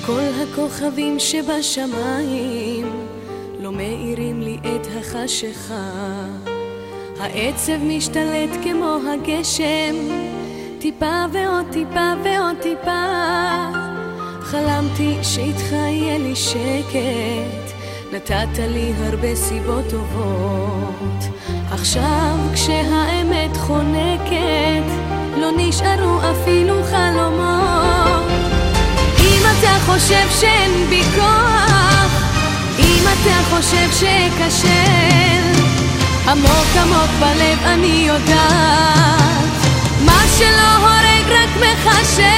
כל הכוכבים שבשמיים לא מאירים לי את החשיכה. העצב משתלט כמו הגשם, טיפה ועוד טיפה ועוד טיפה. חלמתי שאיתך יהיה לי שקט, נתת לי הרבה סיבות טובות. עכשיו כשהאמת חונקת, לא נשארו אפילו חלומות. אם אתה חושב שאין בי כוח, אם אתה חושב שקשה, עמוק עמוק בלב אני יודעת, מה שלא הורג רק מחשל.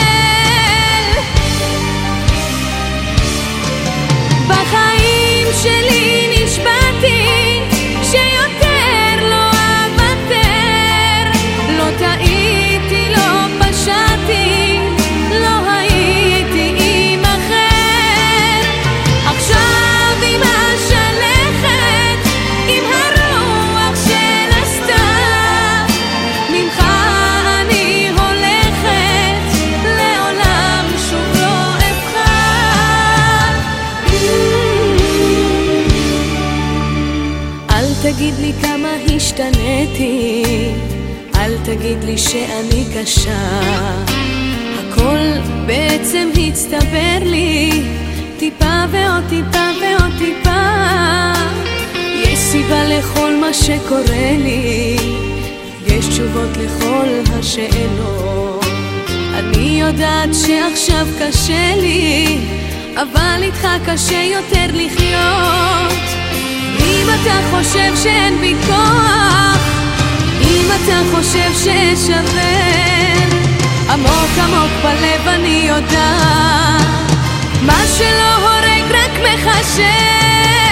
בחיים שלי נשבעתי שיותר לא אוותר, לא טעיתי, לא פשעתי, לא הייתי עם אחר. עכשיו עם השלכת, עם הרוח של הסתיו, ממך אני הולכת, לעולם שוב לא אבחר. אל תגיד לי כמה השתניתי, אל תגיד לי שאני קשה. הכל בעצם הצטבר לי, טיפה ועוד טיפה ועוד טיפה. יש סיבה לכל מה שקורה לי, יש תשובות לכל השאלות. אני יודעת שעכשיו קשה לי, אבל איתך קשה יותר לחיות. אם אתה חושב שאין בי כוח, אם אתה חושב ששבר, עמוק עמוק בלב אני יודעת, מה שלא הורג רק מחשב.